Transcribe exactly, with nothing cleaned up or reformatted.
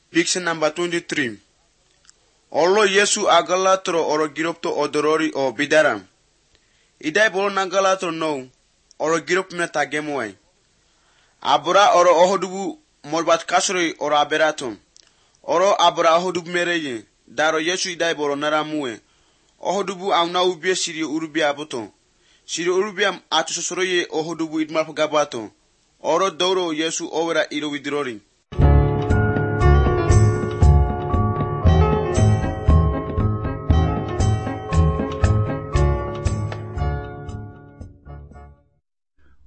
Picture number twenty-three. Olo Yesu agalatro oro giropto odorori o bidaram. Idai bolo nagalatro no oro girop meta gemwai. Abura oro ohodubu molbat kasroi oro aberatum. Oro abura ohodubu mereye. Daro Yesu idai bolo naramue. Ohodubu auna ubie siri urubia abuto. Siri urubia atusosoroye ohodubu idmarpo gabato. Oro doro Yesu owera ilo widrori.